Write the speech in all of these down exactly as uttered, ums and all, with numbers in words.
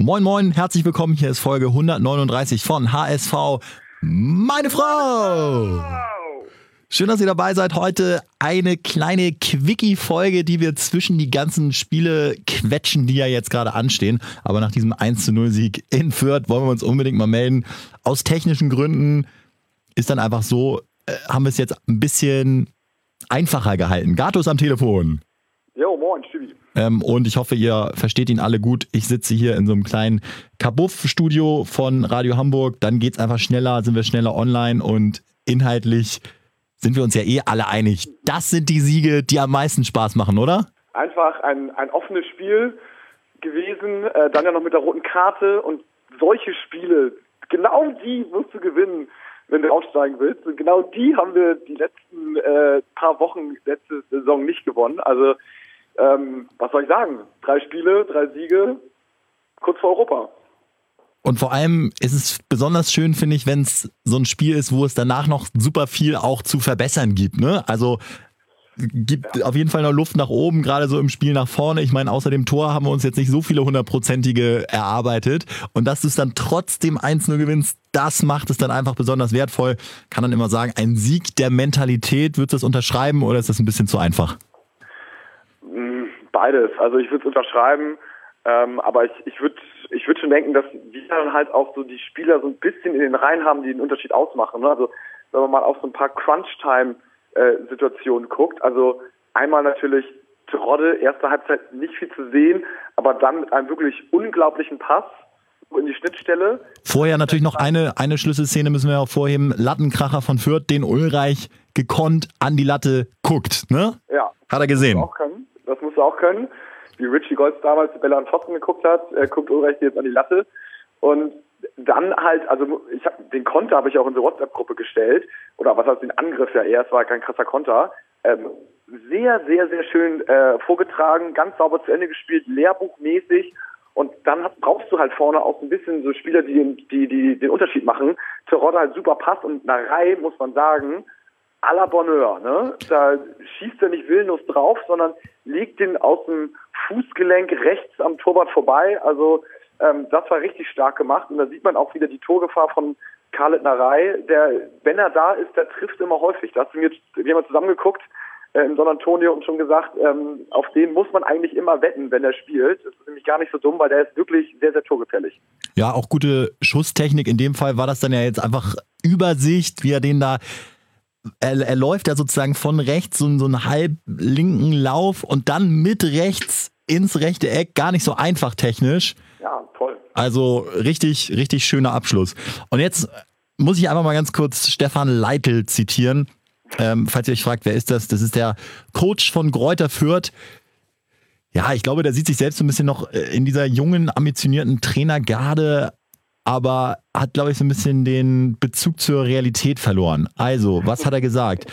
Moin Moin, herzlich willkommen, hier ist Folge hundertneununddreißig von H S V, meine Frau. Schön, dass ihr dabei seid. Heute eine kleine Quickie-Folge, die wir zwischen die ganzen Spiele quetschen, die ja jetzt gerade anstehen. Aber nach diesem eins zu null Sieg in Fürth wollen wir uns unbedingt mal melden. Aus technischen Gründen ist dann einfach so, äh, haben wir es jetzt ein bisschen einfacher gehalten. Gato ist am Telefon. Jo, moin, Stübi. Ähm, und ich hoffe, ihr versteht ihn alle gut. Ich sitze hier in so einem kleinen Kabuff-Studio von Radio Hamburg. Dann geht's einfach schneller, sind wir schneller online und inhaltlich sind wir uns ja eh alle einig. Das sind die Siege, die am meisten Spaß machen, oder? Einfach ein, ein offenes Spiel gewesen, äh, dann ja noch mit der roten Karte und solche Spiele, genau die musst du gewinnen, wenn du aufsteigen willst. Und genau die haben wir die letzten äh, paar Wochen, letzte Saison nicht gewonnen. Also, ähm, was soll ich sagen? Drei Spiele, drei Siege, kurz vor Europa. Und vor allem ist es besonders schön, finde ich, wenn es so ein Spiel ist, wo es danach noch super viel auch zu verbessern gibt. Ne? Also gibt ja auf jeden Fall noch Luft nach oben, gerade so im Spiel nach vorne. Ich meine, außer dem Tor haben wir uns jetzt nicht so viele hundertprozentige erarbeitet. Und dass du es dann trotzdem eins null gewinnst, das macht es dann einfach besonders wertvoll. Kann dann immer sagen, ein Sieg der Mentalität. Würdest du das unterschreiben oder ist das ein bisschen zu einfach? Beides. Also ich würde es unterschreiben. Ähm, aber ich, ich würde ich würd schon denken, dass wir dann halt auch so die Spieler so ein bisschen in den Reihen haben, die den Unterschied ausmachen. Ne? Also wenn man mal auf so ein paar Crunch-Time-Situationen guckt, also einmal natürlich Terodde, erste Halbzeit nicht viel zu sehen, aber dann mit einem wirklich unglaublichen Pass in die Schnittstelle. Vorher natürlich noch eine, eine Schlüsselszene müssen wir auch vorheben. Lattenkracher von Fürth, den Ulreich gekonnt an die Latte guckt. Ne? Ja. Hat er gesehen. Das musst du auch können. Das musst du auch können. Wie Richie Golds damals die Bälle an Pfosten geguckt hat, er guckt Ulreich jetzt an die Latte. Und dann halt, also ich hab, den Konter habe ich auch in die WhatsApp-Gruppe gestellt, oder was heißt den Angriff ja eher, es war kein krasser Konter. Ähm, sehr, sehr, sehr schön äh, vorgetragen, ganz sauber zu Ende gespielt, lehrbuchmäßig. Und dann hast, brauchst du halt vorne auch so ein bisschen so Spieler, die, die, die den Unterschied machen. Terodde halt super passt und Narei, muss man sagen, à la Bonheur, ne? Da schießt er nicht willenlos drauf, sondern legt den aus dem Fußgelenk rechts am Torwart vorbei. Also ähm, das war richtig stark gemacht. Und da sieht man auch wieder die Torgefahr von Khaled Narei. Der, wenn er da ist, der trifft immer häufig. Da hast du mir, wir haben zusammengeguckt äh, in Don Antonio und schon gesagt, ähm, auf den muss man eigentlich immer wetten, wenn er spielt. Das ist nämlich gar nicht so dumm, weil der ist wirklich sehr, sehr torgefährlich. Ja, auch gute Schusstechnik. In dem Fall war das dann ja jetzt einfach Übersicht, wie er den da Er, er läuft ja sozusagen von rechts so, so einen halb linken Lauf und dann mit rechts ins rechte Eck. Gar nicht so einfach technisch. Ja, toll. Also richtig, richtig schöner Abschluss. Und jetzt muss ich einfach mal ganz kurz Stefan Leitl zitieren. Ähm, falls ihr euch fragt, wer ist das? Das ist der Coach von Greuther Fürth. Ja, ich glaube, der sieht sich selbst so ein bisschen noch in dieser jungen, ambitionierten Trainergarde, aber hat, glaube ich, so ein bisschen den Bezug zur Realität verloren. Also, was hat er gesagt?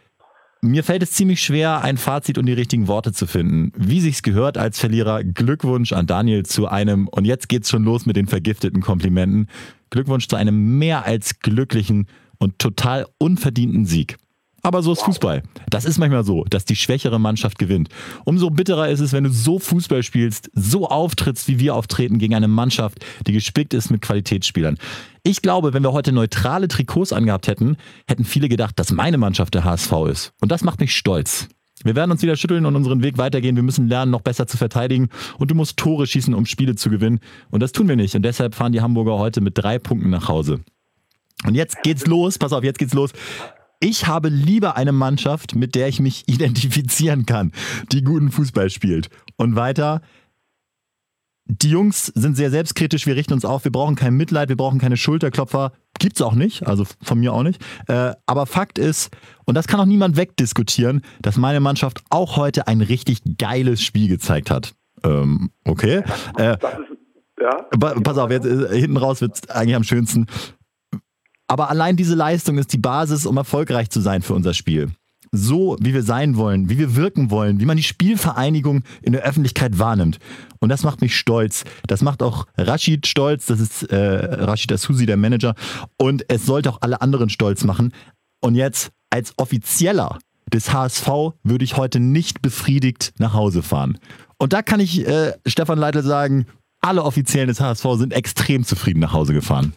Mir fällt es ziemlich schwer, ein Fazit und die richtigen Worte zu finden. Wie sich's gehört als Verlierer, Glückwunsch an Daniel zu einem, und jetzt geht's schon los mit den vergifteten Komplimenten, Glückwunsch zu einem mehr als glücklichen und total unverdienten Sieg. Aber so ist Fußball. Das ist manchmal so, dass die schwächere Mannschaft gewinnt. Umso bitterer ist es, wenn du so Fußball spielst, so auftrittst, wie wir auftreten gegen eine Mannschaft, die gespickt ist mit Qualitätsspielern. Ich glaube, wenn wir heute neutrale Trikots angehabt hätten, hätten viele gedacht, dass meine Mannschaft der H S V ist. Und das macht mich stolz. Wir werden uns wieder schütteln und unseren Weg weitergehen. Wir müssen lernen, noch besser zu verteidigen. Und du musst Tore schießen, um Spiele zu gewinnen. Und das tun wir nicht. Und deshalb fahren die Hamburger heute mit drei Punkten nach Hause. Und jetzt geht's los. Pass auf, jetzt geht's los. Ich habe lieber eine Mannschaft, mit der ich mich identifizieren kann, die guten Fußball spielt. Und weiter, die Jungs sind sehr selbstkritisch, wir richten uns auf, wir brauchen kein Mitleid, wir brauchen keine Schulterklopfer. Gibt's auch nicht, also von mir auch nicht. Äh, aber Fakt ist, und das kann auch niemand wegdiskutieren, dass meine Mannschaft auch heute ein richtig geiles Spiel gezeigt hat. Ähm, okay. Äh, das ist, ja. Pass auf, jetzt äh, hinten raus wird's eigentlich am schönsten. Aber allein diese Leistung ist die Basis, um erfolgreich zu sein für unser Spiel. So, wie wir sein wollen, wie wir wirken wollen, wie man die Spielvereinigung in der Öffentlichkeit wahrnimmt. Und das macht mich stolz. Das macht auch Rashid stolz. Das ist äh, Rashid Asusi, der Manager. Und es sollte auch alle anderen stolz machen. Und jetzt, als Offizieller des H S V, würde ich heute nicht befriedigt nach Hause fahren. Und da kann ich äh, Stefan Leitl sagen, alle Offiziellen des H S V sind extrem zufrieden nach Hause gefahren.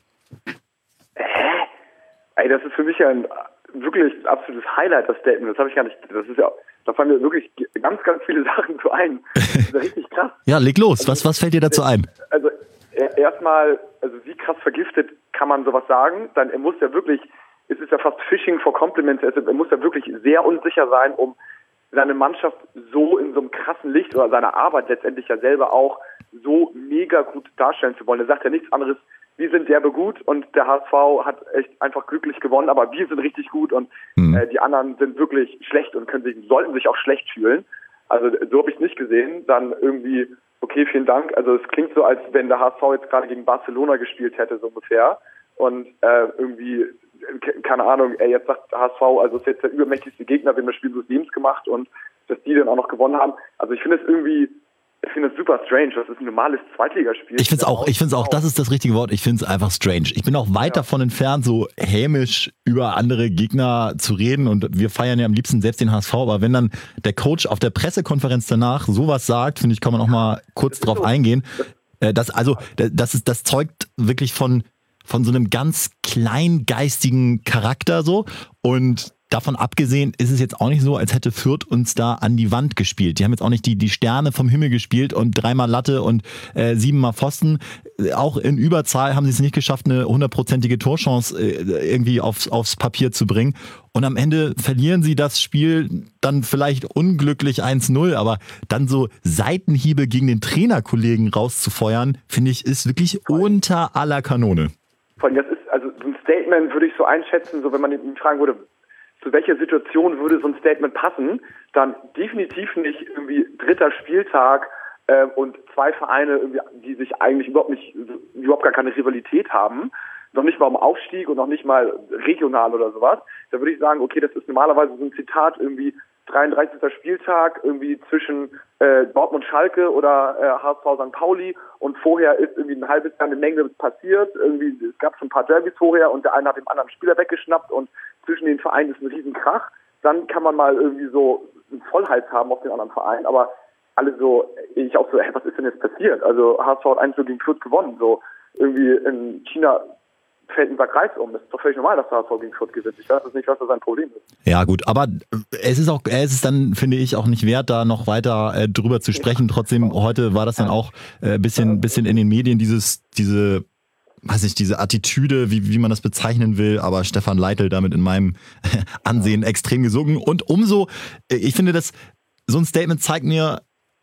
Hä? Ey, das ist für mich ja ein wirklich absolutes Highlight, das Statement. Das habe ich gar nicht, das ist ja, da fallen mir wirklich ganz, ganz viele Sachen zu ein. Das ist ja richtig krass. Ja, leg los. Also, was, was fällt dir dazu ein? Also, erstmal, also wie krass vergiftet kann man sowas sagen? Dann, er muss ja wirklich, es ist ja fast Fishing for Compliments, also, er muss ja wirklich sehr unsicher sein, um seine Mannschaft so in so einem krassen Licht oder seine Arbeit letztendlich ja selber auch so mega gut darstellen zu wollen. Er sagt ja nichts anderes, wir sind derbe gut und der H S V hat echt einfach glücklich gewonnen, aber wir sind richtig gut und mhm. äh, die anderen sind wirklich schlecht und können sich, sollten sich auch schlecht fühlen. Also so habe ich es nicht gesehen. Dann irgendwie, okay, vielen Dank. Also es klingt so, als wenn der H S V jetzt gerade gegen Barcelona gespielt hätte, so ungefähr. Und äh, irgendwie, keine Ahnung, er jetzt sagt H S V, also es ist jetzt der übermächtigste Gegner, wir haben das Spiel des Lebens gemacht und dass die dann auch noch gewonnen haben. Also ich finde es irgendwie, ich finde es super strange. Das ist ein normales Zweitligaspiel. Ich finde es auch, ich finde es auch, das ist das richtige Wort. Ich finde es einfach strange. Ich bin auch weit ja. davon entfernt, so hämisch über andere Gegner zu reden und wir feiern ja am liebsten selbst den H S V, aber wenn dann der Coach auf der Pressekonferenz danach sowas sagt, finde ich, kann man auch mal kurz drauf so. eingehen. Das, also, das ist, das zeugt wirklich von, von so einem ganz kleingeistigen Charakter so und davon abgesehen ist es jetzt auch nicht so, als hätte Fürth uns da an die Wand gespielt. Die haben jetzt auch nicht die, die Sterne vom Himmel gespielt und dreimal Latte und äh, siebenmal Pfosten. Auch in Überzahl haben sie es nicht geschafft, eine hundertprozentige Torchance äh, irgendwie aufs, aufs Papier zu bringen. Und am Ende verlieren sie das Spiel dann vielleicht unglücklich eins null, aber dann so Seitenhiebe gegen den Trainerkollegen rauszufeuern, finde ich, ist wirklich unter aller Kanone. Vor allem, das ist, also so ein Statement würde ich so einschätzen, so wenn man ihn fragen würde, zu welcher Situation würde so ein Statement passen, dann definitiv nicht irgendwie dritter Spieltag äh, und zwei Vereine, irgendwie, die sich eigentlich überhaupt nicht, überhaupt gar keine Rivalität haben, noch nicht mal um Aufstieg und noch nicht mal regional oder sowas. Da würde ich sagen, okay, das ist normalerweise so ein Zitat irgendwie dreiunddreißigster Spieltag irgendwie zwischen äh, Dortmund Schalke oder äh, H S V Sankt Pauli und vorher ist irgendwie ein halbes Jahr eine Menge passiert, irgendwie es gab schon ein paar Derbys vorher und der eine hat dem anderen Spieler weggeschnappt und zwischen den Vereinen ist ein Riesenkrach, dann kann man mal irgendwie so einen Vollhals haben auf den anderen Verein, aber alle so, ich auch so, hey, was ist denn jetzt passiert? Also H S V hat eins null gegen Fürth gewonnen, so irgendwie in China fällt ein Sack Reis um. Das ist doch völlig normal, dass der H S V gegen Fürth gewinnt. Ich weiß jetzt nicht, was da sein Problem ist. Ja gut, aber es ist auch, es ist dann, finde ich, auch nicht wert, da noch weiter äh, drüber zu sprechen. Trotzdem, heute war das dann auch ein äh, bisschen, bisschen in den Medien, dieses, diese, weiß ich, diese Attitüde, wie, wie man das bezeichnen will, aber Stefan Leitl damit in meinem Ansehen extrem gesungen. Und umso, ich finde, das, so ein Statement zeigt mir,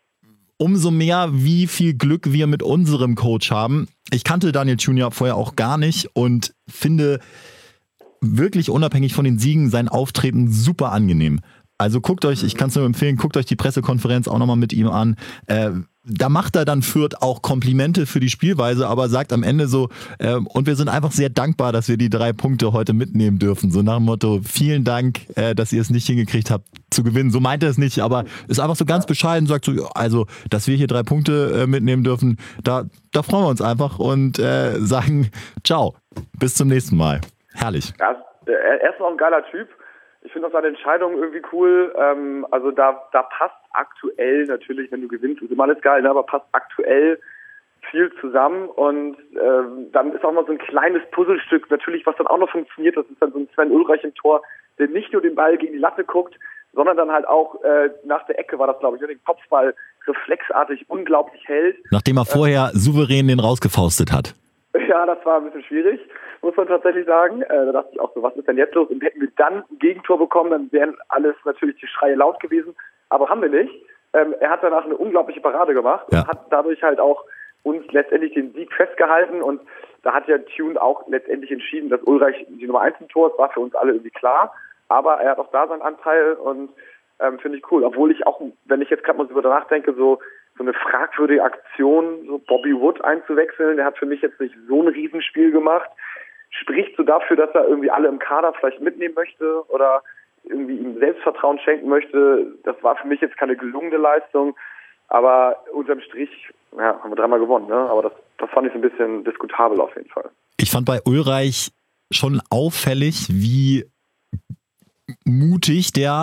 umso mehr, wie viel Glück wir mit unserem Coach haben. Ich kannte Daniel Junior vorher auch gar nicht und finde wirklich unabhängig von den Siegen sein Auftreten super angenehm. Also guckt euch, ich kann es nur empfehlen, guckt euch die Pressekonferenz auch nochmal mit ihm an. Äh, da macht er dann Fürth auch Komplimente für die Spielweise, aber sagt am Ende so, äh, und wir sind einfach sehr dankbar, dass wir die drei Punkte heute mitnehmen dürfen. So nach dem Motto, vielen Dank, äh, dass ihr es nicht hingekriegt habt zu gewinnen. So meint er es nicht, aber ist einfach so ganz bescheiden, sagt so, also, dass wir hier drei Punkte äh, mitnehmen dürfen, da, da freuen wir uns einfach und äh, sagen, ciao, bis zum nächsten Mal. Herrlich. Ja, er ist noch ein geiler Typ. Ich finde auch seine Entscheidung irgendwie cool. Ähm, also da, da passt aktuell natürlich, wenn du gewinnst, ist immer alles geil, ne? Aber passt aktuell viel zusammen. Und ähm, dann ist auch mal so ein kleines Puzzlestück natürlich, was dann auch noch funktioniert. Das ist dann so ein Sven Ulreich im Tor, der nicht nur den Ball gegen die Latte guckt, sondern dann halt auch äh, nach der Ecke war das, glaube ich, den Kopfball reflexartig unglaublich hält. Nachdem er vorher äh, souverän den rausgefaustet hat. Ja, das war ein bisschen schwierig, muss man tatsächlich sagen. Äh, da dachte ich auch so, was ist denn jetzt los? Und hätten wir dann ein Gegentor bekommen, dann wären alles natürlich die Schreie laut gewesen. Aber haben wir nicht. Ähm, er hat danach eine unglaubliche Parade gemacht ja. und hat dadurch halt auch uns letztendlich den Sieg festgehalten. Und da hat ja Tune auch letztendlich entschieden, dass Ulreich die Nummer eins im Tor ist, war für uns alle irgendwie klar. Aber er hat auch da seinen Anteil und ähm, finde ich cool. Obwohl ich auch, wenn ich jetzt gerade mal darüber nachdenke, so so eine fragwürdige Aktion, so Bobby Wood einzuwechseln, der hat für mich jetzt nicht so ein Riesenspiel gemacht. Spricht so dafür, dass er irgendwie alle im Kader vielleicht mitnehmen möchte oder irgendwie ihm Selbstvertrauen schenken möchte. Das war für mich jetzt keine gelungene Leistung, aber unterm Strich ja, haben wir dreimal gewonnen. Ne? Aber das, das fand ich so ein bisschen diskutabel auf jeden Fall. Ich fand bei Ulreich schon auffällig, wie mutig der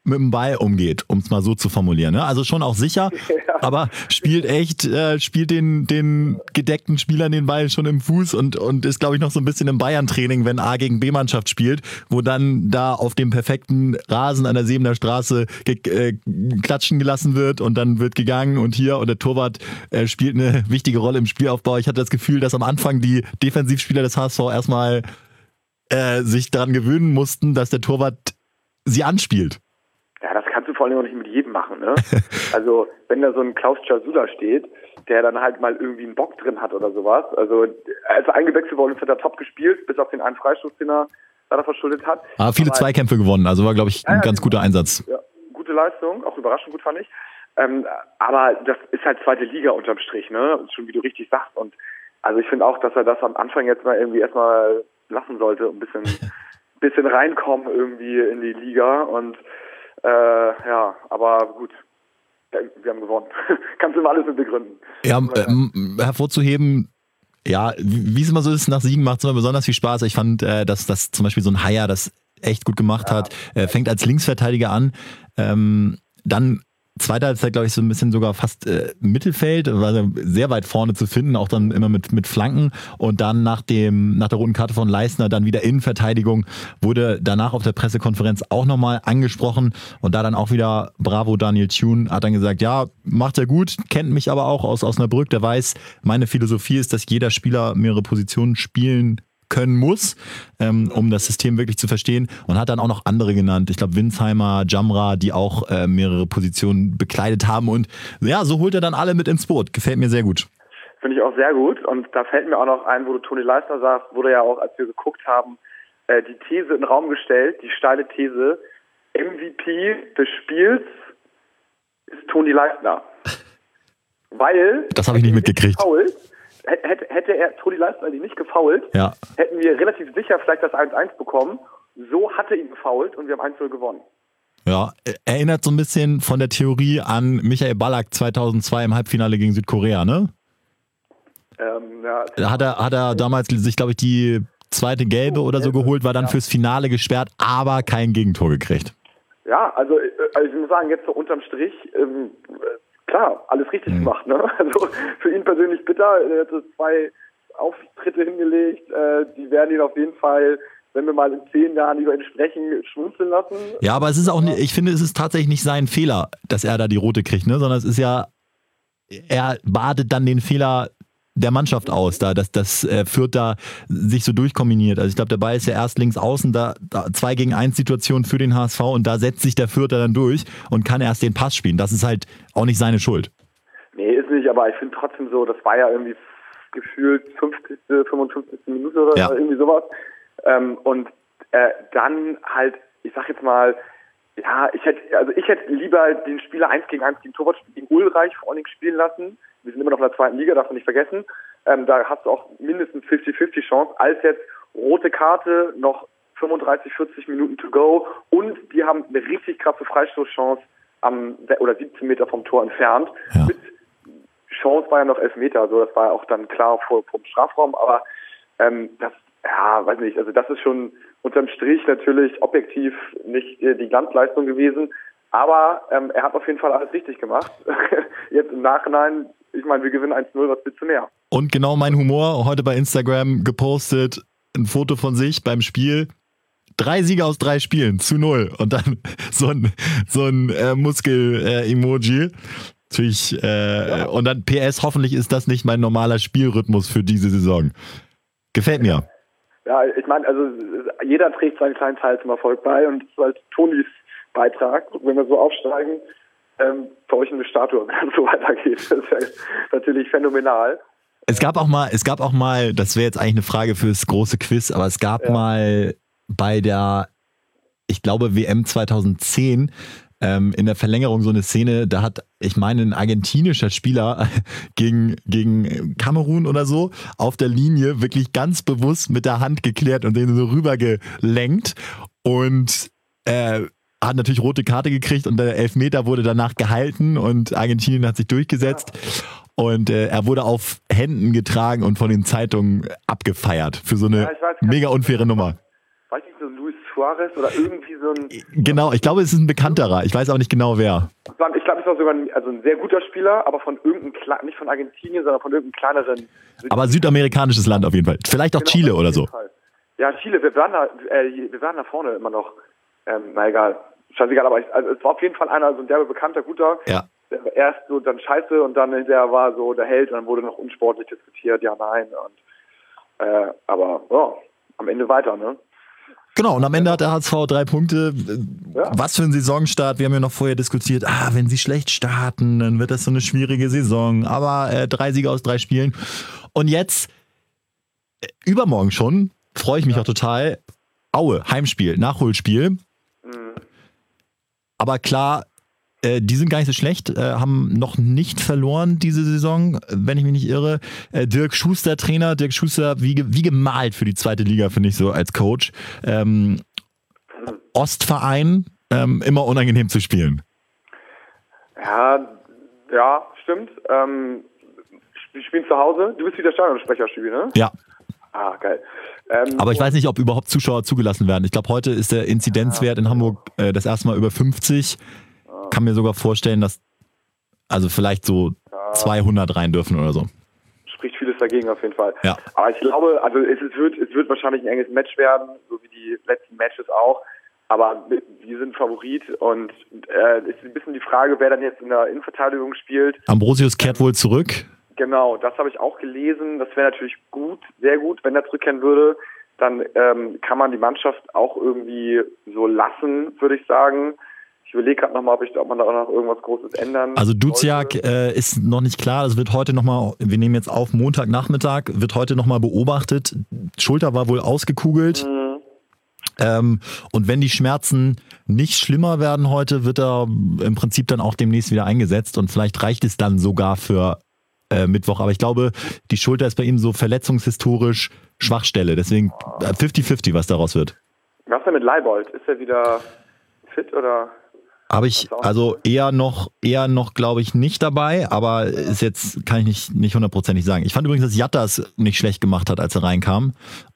mit dem Ball umgeht, um es mal so zu formulieren. Ne? Also schon auch sicher, ja. aber spielt echt, äh, spielt den, den gedeckten Spielern den Ball schon im Fuß und, und ist, glaube ich, noch so ein bisschen im Bayern-Training, wenn A gegen B-Mannschaft spielt, wo dann da auf dem perfekten Rasen an der Sebener Straße ge- äh, klatschen gelassen wird und dann wird gegangen und hier und der Torwart äh, spielt eine wichtige Rolle im Spielaufbau. Ich hatte das Gefühl, dass am Anfang die Defensivspieler des H S V erstmal äh, sich daran gewöhnen mussten, dass der Torwart sie anspielt. Ja, das kannst du vor allem auch nicht mit jedem machen, ne? Also, wenn da so ein Klaus Czasula steht, der dann halt mal irgendwie einen Bock drin hat oder sowas. Also, er ist eingewechselt worden und hat er top gespielt, bis auf den einen Freistoß, den er da verschuldet hat. Aber viele Aber, Zweikämpfe gewonnen, also war, glaube ich, ein ja, ganz guter Einsatz. Ja, gute Leistung, auch überraschend gut fand ich. Ähm, aber das ist halt zweite Liga unterm Strich, ne? Schon wie du richtig sagst. Und also ich finde auch, dass er das am Anfang jetzt mal irgendwie erstmal lassen sollte, ein bisschen, bisschen reinkommen irgendwie in die Liga und Äh, ja, aber gut, wir haben gewonnen. Kannst du immer alles mit begründen. Ja, ähm, hervorzuheben, ja, wie es immer so ist, nach Siegen macht es immer besonders viel Spaß. Ich fand, äh, dass, dass zum Beispiel so ein Haier das echt gut gemacht ja. hat, äh, fängt als Linksverteidiger an, ähm, dann zweiter Halbzeit, glaube ich, so ein bisschen sogar fast äh, Mittelfeld, war sehr weit vorne zu finden, auch dann immer mit, mit Flanken und dann nach dem, nach der roten Karte von Leistner dann wieder Innenverteidigung, wurde danach auf der Pressekonferenz auch nochmal angesprochen und da dann auch wieder bravo Daniel Thune, hat dann gesagt, ja, macht er gut, kennt mich aber auch aus Osnabrück, der weiß, meine Philosophie ist, dass jeder Spieler mehrere Positionen spielen können muss, ähm, um das System wirklich zu verstehen und hat dann auch noch andere genannt. Ich glaube Winsheimer, Jamra, die auch äh, mehrere Positionen bekleidet haben und ja, so holt er dann alle mit ins Boot. Gefällt mir sehr gut. Finde ich auch sehr gut und da fällt mir auch noch ein, wo du Toni Leistner sagst, wurde ja auch, als wir geguckt haben, äh, die These in den Raum gestellt, die steile These, M V P des Spiels ist Toni Leistner. Weil... Das habe ich nicht mitgekriegt. Hätte, hätte er Toni Leistner nicht gefoult, ja. hätten wir relativ sicher vielleicht das eins eins bekommen. So hat er ihn gefoult und wir haben eins null gewonnen. Ja, erinnert so ein bisschen von der Theorie an Michael Ballack zweitausendzwei im Halbfinale gegen Südkorea, ne? Ähm, ja. Da hat er, hat er damals sich, glaube ich, die zweite Gelbe oh, oder so geholt, war dann ja. fürs Finale gesperrt, aber kein Gegentor gekriegt. Ja, also, also ich muss sagen, jetzt so unterm Strich... Ähm, Klar, alles richtig mhm. gemacht. Ne? Also für ihn persönlich bitter. Er hat so zwei Auftritte hingelegt. Äh, die werden ihn auf jeden Fall, wenn wir mal in zehn Jahren über ihn sprechen, schmunzeln lassen. Ja, aber es ist auch, nicht, ich finde, es ist tatsächlich nicht sein Fehler, dass er da die rote kriegt, ne? Sondern es ist ja, er badet dann den Fehler der Mannschaft aus, da dass das äh, Fürth da sich so durchkombiniert. Also ich glaube, der Ball ist ja erst links außen, da, da zwei gegen eins Situation für den H S V und da setzt sich der Fürther dann durch und kann erst den Pass spielen. Das ist halt auch nicht seine Schuld. Nee, ist nicht, aber ich finde trotzdem so, das war ja irgendwie gefühlt fünfzigste, fünfundfünfzigste Minute oder ja. irgendwie sowas. Ähm, und äh, dann halt, ich sag jetzt mal, ja, ich hätte, also ich hätte lieber den Spieler eins gegen eins gegen Torwart gegen Ulreich vor allen Dingen spielen lassen. Wir sind immer noch in der zweiten Liga, darf man nicht vergessen. Ähm, da hast du auch mindestens fünfzig fünfzig Chance, als jetzt rote Karte, noch fünfunddreißig, vierzig Minuten to go und die haben eine richtig krasse Freistoßchance am, oder siebzehn Meter vom Tor entfernt. Ja. Mit Chance war ja noch elf Meter, also das war auch dann klar vor, vom Strafraum, aber ähm, das, ja, weiß nicht, also das ist schon unterm Strich natürlich objektiv nicht äh, die Glanzleistung gewesen. Aber ähm, er hat auf jeden Fall alles richtig gemacht. Jetzt im Nachhinein, ich meine, wir gewinnen eins null, was willst du mehr? Und genau mein Humor, heute bei Instagram gepostet, ein Foto von sich beim Spiel. Drei Siege aus drei Spielen, zu null. Und dann so ein, so ein äh, Muskel-Emoji. Äh, Natürlich, äh, ja. Und dann P S, hoffentlich ist das nicht mein normaler Spielrhythmus für diese Saison. Gefällt mir. Ja, ich meine, also jeder trägt seinen kleinen Teil zum Erfolg bei und das ist halt Tonis Beitrag, wenn wir so aufsteigen, ähm, für euch eine Statue, wenn es so weitergeht. Das ist ja natürlich phänomenal. Es gab auch mal, es gab auch mal, das wäre jetzt eigentlich eine Frage fürs große Quiz, aber es gab ja. mal bei der, ich glaube W M zweitausendzehn, ähm, in der Verlängerung so eine Szene, da hat, ich meine, ein argentinischer Spieler gegen, gegen Kamerun oder so auf der Linie wirklich ganz bewusst mit der Hand geklärt und den so rübergelenkt und äh, hat natürlich rote Karte gekriegt und der Elfmeter wurde danach gehalten und Argentinien hat sich durchgesetzt ja. und äh, er wurde auf Händen getragen und von den Zeitungen abgefeiert für so eine ja, weiß, mega unfaire Nummer. Weiß nicht, so ein Luis Suarez oder irgendwie so ein... Genau, ich glaube, es ist ein bekannterer. Ich weiß aber nicht genau wer. Ich glaube, es war sogar ein, also ein sehr guter Spieler, aber von irgendeinem, nicht von Argentinien, sondern von irgendeinem kleineren... Aber südamerikanisches Land auf jeden Fall. Vielleicht auch genau, Chile oder so. Fall. Ja, Chile, wir waren da, äh, wir waren da vorne immer noch. Ähm, na egal, scheißegal, aber ich, also es war auf jeden Fall einer, so ein derbe bekannter, guter. Ja. Erst so dann scheiße und dann hinterher war so der Held und dann wurde noch unsportlich diskutiert, ja, nein. Und, äh, aber ja, am Ende weiter, ne? Genau, und am Ende hat der H S V drei Punkte. Ja. Was für ein Saisonstart. Wir haben ja noch vorher diskutiert, ah, wenn sie schlecht starten, dann wird das so eine schwierige Saison. Aber äh, drei Siege aus drei Spielen. Und jetzt, äh, übermorgen schon, freue ich mich ja. auch total, Aue, Heimspiel, Nachholspiel. Mhm. Aber klar, äh, die sind gar nicht so schlecht, äh, haben noch nicht verloren diese Saison, wenn ich mich nicht irre. Äh, Dirk Schuster, Trainer, Dirk Schuster, wie, wie gemalt für die zweite Liga, finde ich so als Coach. Ähm, Ostverein, ähm, immer unangenehm zu spielen. Ja, ja, stimmt. Ähm, wir spielen zu Hause. Du bist wieder Stadionsprecher, Stübi, ne? Ja. Ah, geil. Ähm, Aber ich weiß nicht, ob überhaupt Zuschauer zugelassen werden. Ich glaube, heute ist der Inzidenzwert in Hamburg äh, das erste Mal über fünfzig. Kann mir sogar vorstellen, dass also vielleicht so ja. zweihundert rein dürfen oder so. Spricht vieles dagegen auf jeden Fall. Ja. Aber ich glaube, also es, es, wird, es wird wahrscheinlich ein enges Match werden, so wie die letzten Matches auch. Aber wir sind Favorit und äh, es ist ein bisschen die Frage, wer dann jetzt in der Innenverteidigung spielt. Ambrosius kehrt wohl zurück. Genau, das habe ich auch gelesen. Das wäre natürlich gut, sehr gut, wenn er zurückkehren würde. Dann ähm, kann man die Mannschaft auch irgendwie so lassen, würde ich sagen. Ich überlege gerade nochmal, ob, ich, ob man da auch noch irgendwas Großes ändern Also Duziak äh, ist noch nicht klar. Das wird heute nochmal, wir nehmen jetzt auf Montagnachmittag, wird heute nochmal beobachtet. Schulter war wohl ausgekugelt. Mhm. Ähm, und wenn die Schmerzen nicht schlimmer werden heute, wird er im Prinzip dann auch demnächst wieder eingesetzt. Und vielleicht reicht es dann sogar für äh, Mittwoch. Aber ich glaube, die Schulter ist bei ihm so verletzungshistorisch Schwachstelle. Deswegen fünfzig fünfzig, was daraus wird. Was denn mit Leibold? Ist er wieder fit oder... Habe ich also eher noch, eher noch, glaube ich, nicht dabei, aber ist jetzt, kann ich nicht, nicht hundertprozentig sagen. Ich fand übrigens, dass Jatta es nicht schlecht gemacht hat, als er reinkam.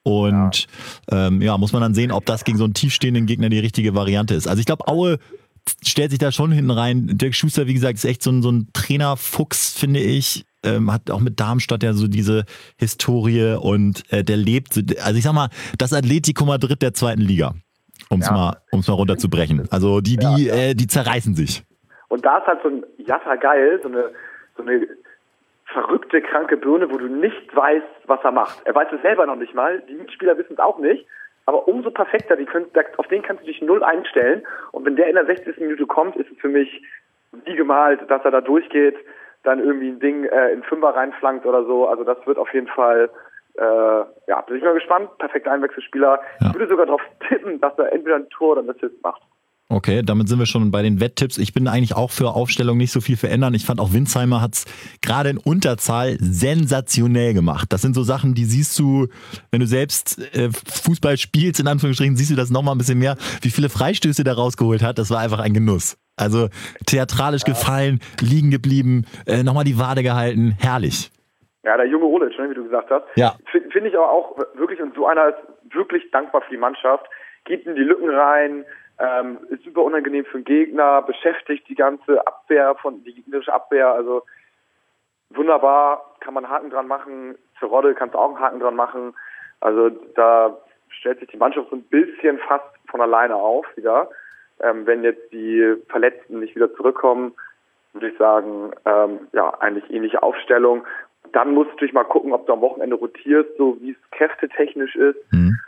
Und ja. Ähm, ja, muss man dann sehen, ob das gegen so einen tiefstehenden Gegner die richtige Variante ist. Also ich glaube, Aue stellt sich da schon hinten rein. Dirk Schuster, wie gesagt, ist echt so ein, so ein Trainerfuchs, finde ich. Ähm, hat auch mit Darmstadt ja so diese Historie und äh, der lebt, also ich sag mal, das Atletico Madrid der zweiten Liga. Um es ja. mal, um's mal runterzubrechen. Also die, die, ja, ja. Äh, die zerreißen sich. Und da ist halt so ein Jatta geil, so eine, so eine verrückte, kranke Birne, wo du nicht weißt, was er macht. Er weiß es selber noch nicht mal, die Mitspieler wissen es auch nicht, aber umso perfekter, die können, auf den kannst du dich null einstellen. Und wenn der in der sechzigsten Minute kommt, ist es für mich wie gemalt, dass er da durchgeht, dann irgendwie ein Ding äh, in Fünfer reinflankt oder so. Also das wird auf jeden Fall... Äh, ja, bin ich mal gespannt. Perfekter Einwechselspieler. Ja. Ich würde sogar darauf tippen, dass er entweder ein Tor oder ein Assist macht. Okay, damit sind wir schon bei den Wetttipps. Ich bin eigentlich auch für Aufstellung nicht so viel verändern. Ich fand auch Winsheimer hat es gerade in Unterzahl sensationell gemacht. Das sind so Sachen, die siehst du, wenn du selbst äh, Fußball spielst, in Anführungsstrichen, siehst du das nochmal ein bisschen mehr. Wie viele Freistöße der rausgeholt hat, das war einfach ein Genuss. Also theatralisch ja. gefallen, liegen geblieben, äh, nochmal die Wade gehalten, herrlich. Ja, der junge Olic, ne, wie du gesagt hast. Ja. Finde find ich aber auch wirklich, und so einer ist wirklich dankbar für die Mannschaft, geht in die Lücken rein, ähm, ist super unangenehm für den Gegner, beschäftigt die ganze Abwehr, von die gegnerische Abwehr, also wunderbar, kann man einen Haken dran machen, für Rodde kannst du auch einen Haken dran machen, also da stellt sich die Mannschaft so ein bisschen fast von alleine auf wieder, ähm, wenn jetzt die Verletzten nicht wieder zurückkommen, würde ich sagen, ähm, ja, eigentlich ähnliche Aufstellung. Dann musst du natürlich mal gucken, ob du am Wochenende rotierst, so wie es kräftetechnisch ist. Mhm.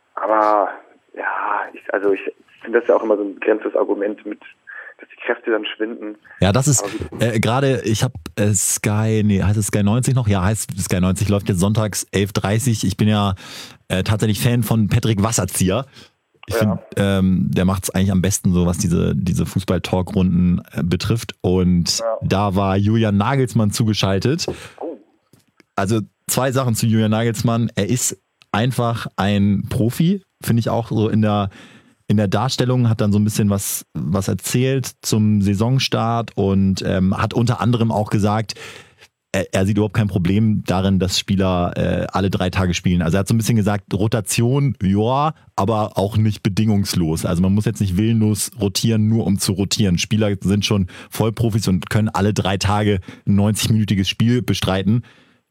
Aber ja, ich, also ich finde das ja auch immer so ein begrenztes Argument, mit, dass die Kräfte dann schwinden. Ja, das ist äh, gerade, ich habe äh, Sky, nee, heißt es Sky neunzig noch? Ja, heißt Sky neunzig, läuft jetzt sonntags elf Uhr dreißig. Ich bin ja äh, tatsächlich Fan von Patrick Wasserzieher. Ich ja. finde, ähm, der macht es eigentlich am besten, so was diese, diese Fußball-Talk-Runden äh, betrifft. Und ja. da war Julian Nagelsmann zugeschaltet. Oh. Also zwei Sachen zu Julian Nagelsmann. Er ist einfach ein Profi, finde ich auch so in der, in der Darstellung, hat dann so ein bisschen was, was erzählt zum Saisonstart und ähm, hat unter anderem auch gesagt, er, er sieht überhaupt kein Problem darin, dass Spieler äh, alle drei Tage spielen. Also er hat so ein bisschen gesagt, Rotation, ja, aber auch nicht bedingungslos. Also man muss jetzt nicht willenlos rotieren, nur um zu rotieren. Spieler sind schon Vollprofis und können alle drei Tage ein neunzig-minütiges Spiel bestreiten.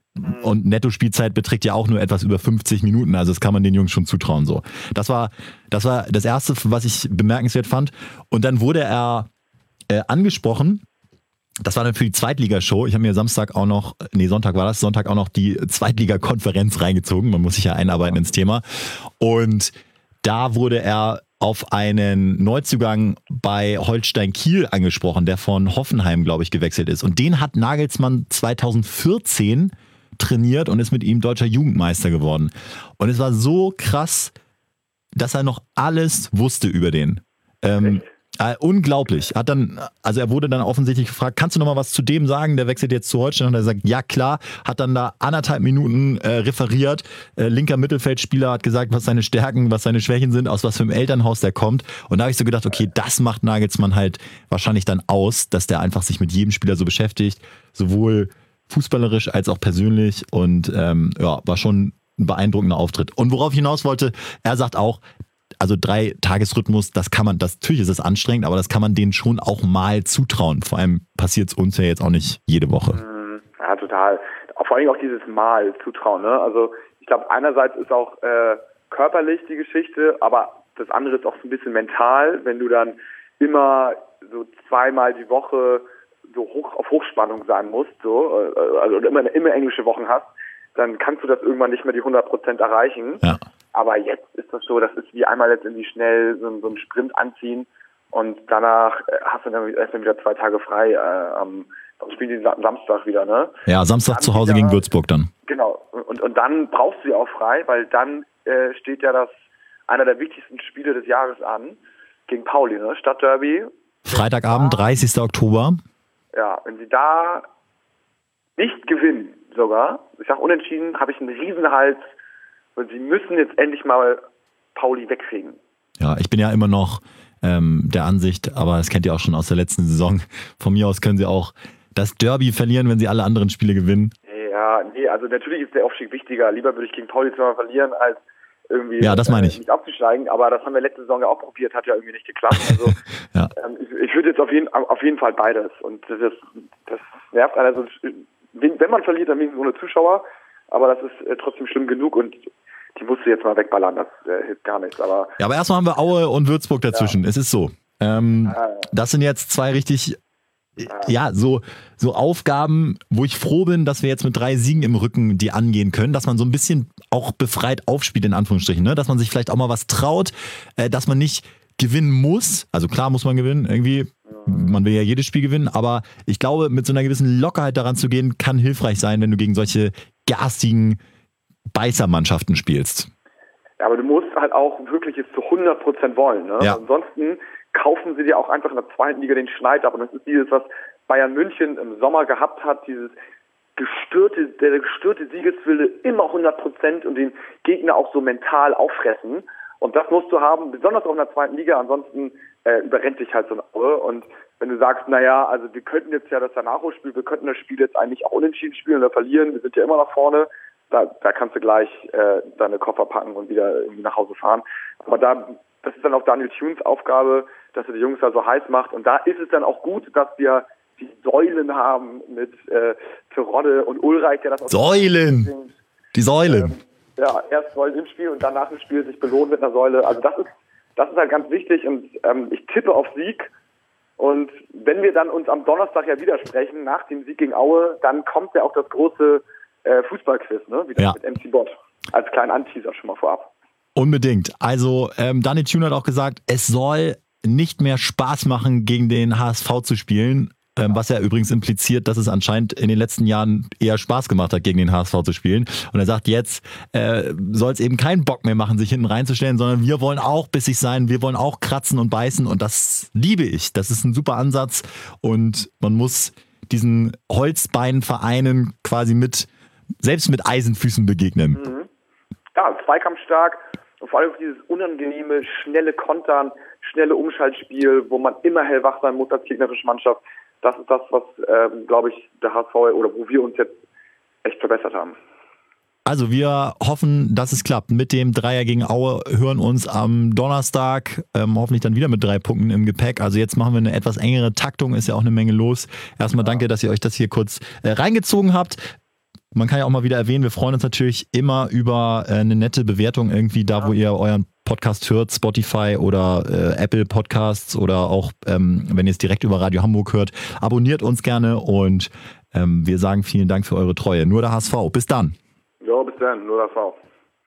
Und Netto-Spielzeit beträgt ja auch nur etwas über fünfzig Minuten, also das kann man den Jungs schon zutrauen. So. Das war, das war das Erste, was ich bemerkenswert fand. Und dann wurde er äh, angesprochen, das war dann für die Zweitligashow. Ich habe mir Samstag auch noch, nee, Sonntag war das, Sonntag auch noch die Zweitliga-Konferenz reingezogen. Man muss sich ja einarbeiten ins Thema. Und da wurde er auf einen Neuzugang bei Holstein Kiel angesprochen, der von Hoffenheim, glaube ich, gewechselt ist. Und den hat Nagelsmann zweitausendvierzehn trainiert und ist mit ihm deutscher Jugendmeister geworden. Und es war so krass, dass er noch alles wusste über den. Ähm, äh, unglaublich. Hat dann, also er wurde dann offensichtlich gefragt, kannst du noch mal was zu dem sagen? Der wechselt jetzt zu Holstein und er sagt, ja klar, hat dann da anderthalb Minuten äh, referiert. Äh, linker Mittelfeldspieler, hat gesagt, was seine Stärken, was seine Schwächen sind, aus was für einem Elternhaus der kommt. Und da habe ich so gedacht, okay, das macht Nagelsmann halt wahrscheinlich dann aus, dass der einfach sich mit jedem Spieler so beschäftigt, sowohl fußballerisch als auch persönlich, und ähm, ja, war schon ein beeindruckender Auftritt. Und worauf ich hinaus wollte, er sagt auch, also drei Tagesrhythmus, das kann man, das, natürlich ist es anstrengend, aber das kann man denen schon auch mal zutrauen. Vor allem passiert es uns ja jetzt auch nicht jede Woche. Ja, total. Vor allem auch dieses Mal zutrauen. Ne? Also ich glaube, einerseits ist auch äh, körperlich die Geschichte, aber das andere ist auch so ein bisschen mental, wenn du dann immer so zweimal die Woche so hoch auf Hochspannung sein musst, so, also immer, immer englische Wochen hast, dann kannst du das irgendwann nicht mehr die hundert Prozent erreichen. Ja. Aber jetzt ist das so, das ist wie einmal jetzt irgendwie schnell so, so einen Sprint anziehen und danach hast du dann erst wieder zwei Tage frei. Äh, am dann spielen die Samstag wieder, ne? Ja, Samstag dann zu Hause wieder, gegen Würzburg dann. Genau. Und, und dann brauchst du sie auch frei, weil dann äh, steht ja das einer der wichtigsten Spiele des Jahres an, gegen Pauli, ne? Stadtderby. Freitagabend, dreißigster Oktober. Ja, wenn sie da nicht gewinnen sogar, ich sag unentschieden, habe ich einen Riesenhals, und sie müssen jetzt endlich mal Pauli wegkriegen. Ja, ich bin ja immer noch ähm, der Ansicht, aber das kennt ihr auch schon aus der letzten Saison, von mir aus können sie auch das Derby verlieren, wenn sie alle anderen Spiele gewinnen. Ja, nee, also natürlich ist der Aufstieg wichtiger. Lieber würde ich gegen Pauli zweimal verlieren, als irgendwie ja, das meine ich. äh, nicht abzusteigen, aber das haben wir letzte Saison ja auch probiert, hat ja irgendwie nicht geklappt. Also ja. ähm, ich, ich würde jetzt auf jeden, auf jeden Fall beides. Und das, das nervt einer so, wenn man verliert, dann wenigstens ohne Zuschauer, aber das ist äh, trotzdem schlimm genug und die musst du jetzt mal wegballern, das äh, hilft gar nichts. Aber, ja, aber erstmal haben wir Aue und Würzburg dazwischen, ja. Es ist so. Ähm, ja. Das sind jetzt zwei richtig, ja, so, so Aufgaben, wo ich froh bin, dass wir jetzt mit drei Siegen im Rücken die angehen können, dass man so ein bisschen auch befreit aufspielt, in Anführungsstrichen, ne? Dass man sich vielleicht auch mal was traut, äh, dass man nicht gewinnen muss. Also klar muss man gewinnen, irgendwie, man will ja jedes Spiel gewinnen, aber ich glaube, mit so einer gewissen Lockerheit daran zu gehen, kann hilfreich sein, wenn du gegen solche garstigen Beißermannschaften spielst. Ja, aber du musst halt auch wirklich jetzt zu hundert Prozent wollen. Ne? Ja. Ansonsten kaufen sie dir auch einfach in der zweiten Liga den Schneid ab. Und das ist dieses, was Bayern München im Sommer gehabt hat, dieses gestörte, der gestörte Siegeswille, immer hundert Prozent und den Gegner auch so mental auffressen. Und das musst du haben, besonders auch in der zweiten Liga, ansonsten äh, überrennt dich halt so ein Aue. Und wenn du sagst, naja, also wir könnten jetzt ja das Nachholspiel, wir könnten das Spiel jetzt eigentlich auch unentschieden spielen oder verlieren, wir sind ja immer nach vorne, da, da kannst du gleich äh, deine Koffer packen und wieder irgendwie nach Hause fahren. Aber da, das ist dann auch Daniel Thunes Aufgabe, dass er die Jungs da so heiß macht. Und da ist es dann auch gut, dass wir die Säulen haben mit äh, Terodde und Ulreich, der das auch Säulen! Singt. Die Säulen! Ähm, ja, erst Säulen im Spiel und dann nach dem Spiel sich belohnen mit einer Säule. Also das ist, das ist halt ganz wichtig und ähm, ich tippe auf Sieg. Und wenn wir dann uns am Donnerstag ja widersprechen, nach dem Sieg gegen Aue, dann kommt ja auch das große äh, Fußballquiz, ne? Wieder ja. Mit M C Bot. Als kleinen Anteaser schon mal vorab. Unbedingt. Also ähm, Daniel Thune hat auch gesagt, es soll nicht mehr Spaß machen, gegen den H S V zu spielen. Ähm, was ja übrigens impliziert, dass es anscheinend in den letzten Jahren eher Spaß gemacht hat, gegen den H S V zu spielen. Und er sagt, jetzt äh, soll es eben keinen Bock mehr machen, sich hinten reinzustellen, sondern wir wollen auch bissig sein, wir wollen auch kratzen und beißen und das liebe ich. Das ist ein super Ansatz und man muss diesen Holzbeinvereinen quasi mit, selbst mit Eisenfüßen begegnen. Mhm. Ja, zweikampfstark und vor allem dieses unangenehme, schnelle Kontern, schnelle Umschaltspiel, wo man immer hellwach sein muss als gegnerische Mannschaft. das ist das, was, ähm, glaube ich, der H S V oder wo wir uns jetzt echt verbessert haben. Also wir hoffen, dass es klappt. Mit dem Dreier gegen Aue hören uns am Donnerstag, ähm, hoffentlich dann wieder mit drei Punkten im Gepäck. Also jetzt machen wir eine etwas engere Taktung, ist ja auch eine Menge los. Erstmal danke, dass ihr euch das hier kurz äh, reingezogen habt. Man kann ja auch mal wieder erwähnen, wir freuen uns natürlich immer über äh, eine nette Bewertung irgendwie da, wo ihr euren Podcast hört, Spotify oder äh, Apple Podcasts oder auch, ähm, wenn ihr es direkt über Radio Hamburg hört, abonniert uns gerne und ähm, wir sagen vielen Dank für eure Treue. Nur der H S V. Bis dann. Ja, bis dann. Nur der H S V.